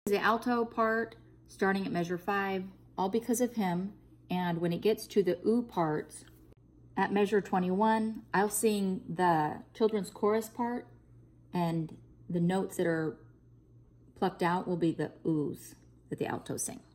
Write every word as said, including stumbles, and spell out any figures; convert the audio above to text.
The alto part, starting at measure five, all because of him. And when it gets to the ooh parts, at measure twenty-one, I'll sing the children's chorus part, and the notes that are plucked out will be the oohs that the altos sing.